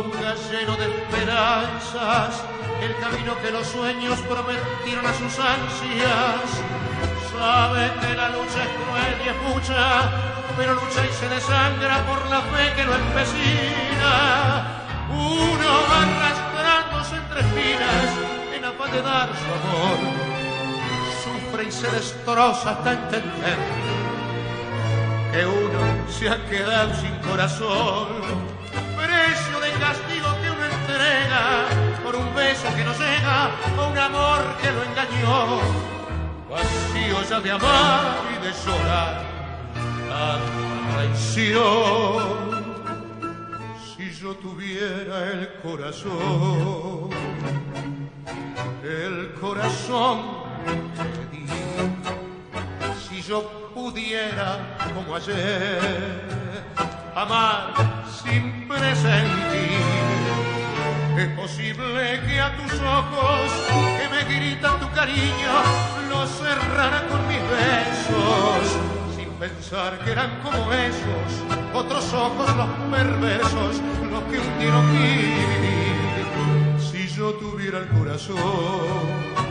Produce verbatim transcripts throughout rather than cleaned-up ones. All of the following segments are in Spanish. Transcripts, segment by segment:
ponga lleno de esperanzas el camino que los sueños prometieron a sus ansias. Sabe que la lucha es cruel y es mucha, pero lucha y se desangra por la fe que lo empecina. Uno va arrastrándose entre espinas en afán de dar su amor, sufre y se destroza hasta entender que uno se ha quedado sin corazón, precio del castigo que uno entrega por un beso que no llega o un amor que lo engañó, vacío ya de amar y de llorar tanta traición. Si yo tuviera el corazón, el corazón que di, si yo pudiera como ayer amar sin presentir, es posible que a tus ojos que me gritan tu cariño los cerrara con mis besos, sin pensar que eran como esos otros ojos los perversos los que hundieron mi vivir. Si yo tuviera el corazón,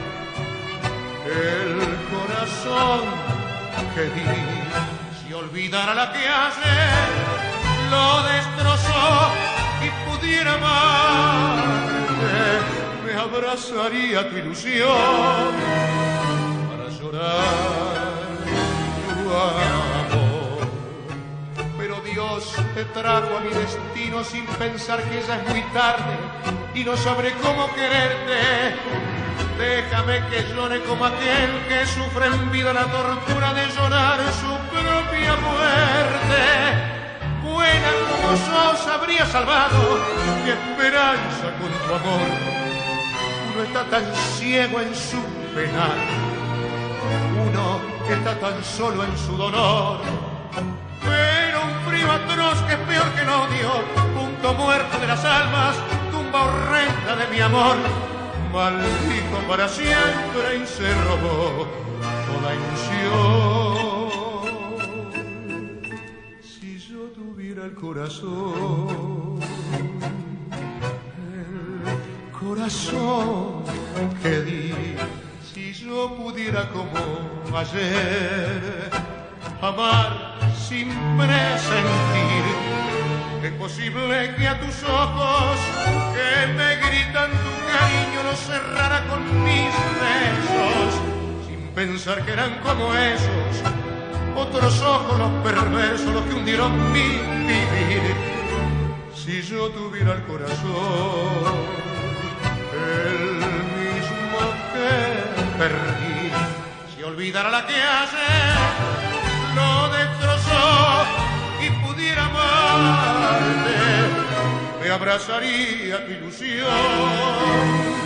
el corazón que di, si olvidara la que ayer lo destrozó y pudiera amarte, me abrazaría tu ilusión para llorar tu amor. Pero Dios te trajo a mi destino sin pensar que ya es muy tarde y no sabré cómo quererte. Déjame que llore como aquel que sufre en vida la tortura de llorar su propia muerte. Buena como sos habría salvado mi esperanza con tu amor. Uno está tan ciego en su penar, uno está tan solo en su dolor. Pero un frío atroz que es peor que el odio, punto muerto de las almas, tumba horrenda de mi amor, maldijo para siempre y se robó toda ilusión. Si yo tuviera el corazón, el corazón que di, si yo pudiera como ayer amar sin presentir, es posible que a tus ojos que me gritan tu cariño los cerrara con mis besos, sin pensar que eran como esos otros ojos los perversos los que hundieron mi vivir. Si yo tuviera el corazón, el mismo que perdí, si olvidara la que ayer lo destrozó y pudiera amarte, me abrazaría tu ilusión